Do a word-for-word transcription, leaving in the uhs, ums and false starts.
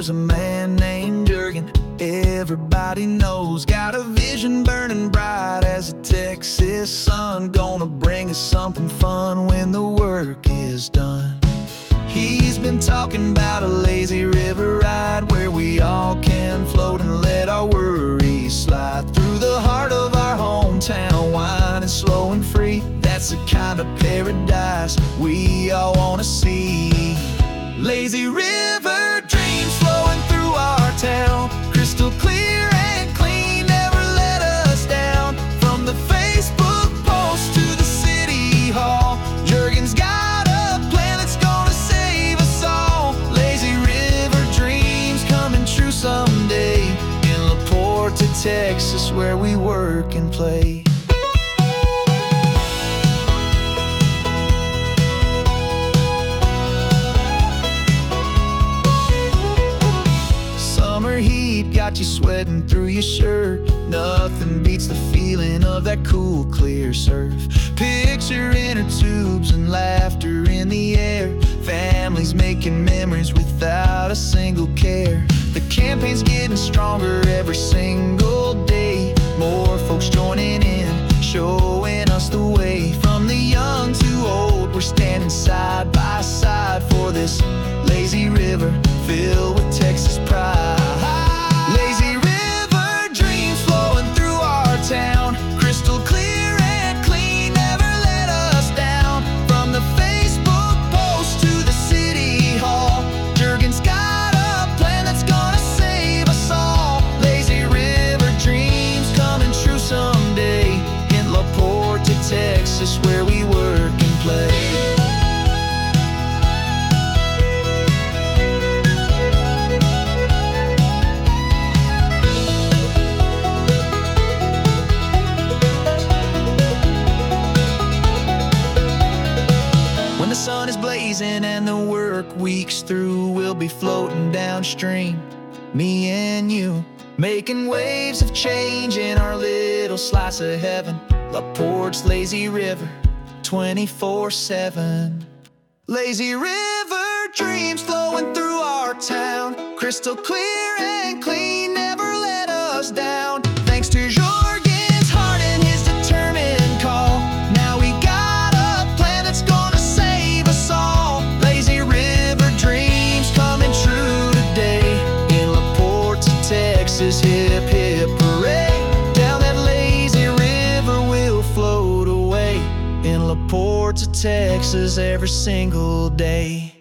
a man named Jurgen, everybody knows. Got a vision burning bright as a Texas sun, gonna bring us something fun when the work is done. He's been talking about a lazy river ride, where we all can float and let our worries slide through the heart of our hometown, winding slow and free. That's the kind of paradise we all wanna see. Lazy river dreams flowing through our town, crystal clear and clean, never let us down. From the Facebook post to the city hall, Jurgen's got a plan that's gonna save us all. Lazy river dreams coming true someday, in La Porta, Texas, where we work and play. Heat got you sweating through your shirt. Nothing beats the feeling of that cool, clear surf. Picture inner tubes and laughter in the air, families making memories without a single care. The campaign's getting stronger every single day, more folks joining in, showing us the way. From the young to old, we're standing side by side for this lazy river filled with Texas pride. Lazy river dreams flowing through our town, crystal clear and clean, never let us down. From the Facebook post to the city hall, Jurgen's got a plan that's gonna save us all. Lazy river dreams coming true someday, in La Porta, Texas, where we work and play. The sun is blazing and the work week's through, we'll be floating downstream, me and you, making waves of change in our little slice of heaven. La Porta's lazy river, twenty-four seven. Lazy river dreams flowing through our town, crystal clear and clean, never let us down. Thanks to Jurgen's heart and his determined call, now we got a plan that's gonna save us all. Lazy river dreams coming true today, in La Porta, Texas, hip hip hooray. Down that lazy river we'll float away, in La Porta, Texas, every single day.